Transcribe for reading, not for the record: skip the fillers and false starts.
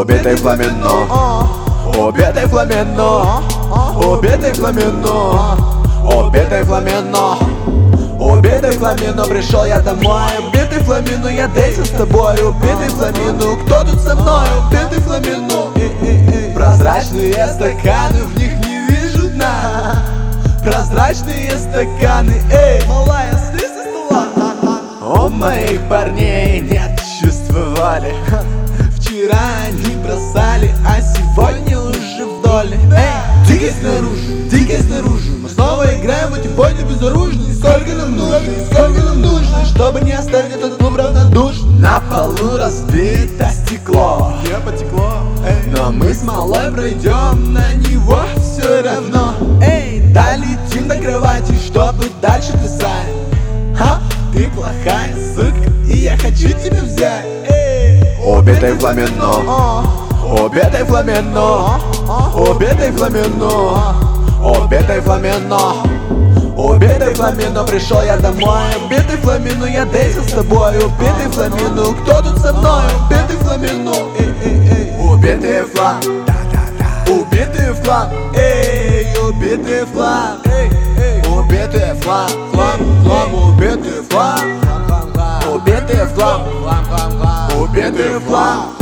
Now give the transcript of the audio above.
Убитый фламино, убитый фламино, убитый фламино, убитый фламино, убитый фламино. Пришел я домой, убитый фламино, я Дейзи с тобой. Убитый фламино, кто тут со мной? Убитый фламино. Прозрачные стаканы, в них не вижу дна. Прозрачные стаканы, эй, малая, слезь со стола. У моих парней нет чувства воли. Вчера они бросали, а сегодня уже в доле. Эй, дикий снаружи, мы снова играем в эти бойни безоружные. Сколько нам нужно, чтобы не оставить этот клуб равнодушным. На полу разбито стекло, не потекло, эй. Но мы с малой пройдем на него все равно. Эй, долетим до кровати, чтобы дальше писать. Ты плохая сука, и я хочу тебя взять. Убитый фламино, убитый фламино, убитый фламино, убитый фламино, убитый фламино. Пришел я домой, убитый фламино, я Дейзи с тобой. Убитый фламино, кто тут со мной? Убитый фламино, убитый флам, убитый флам, эй, убитый флам, убитый флам, убитый флам, убитый флам, убитый флам.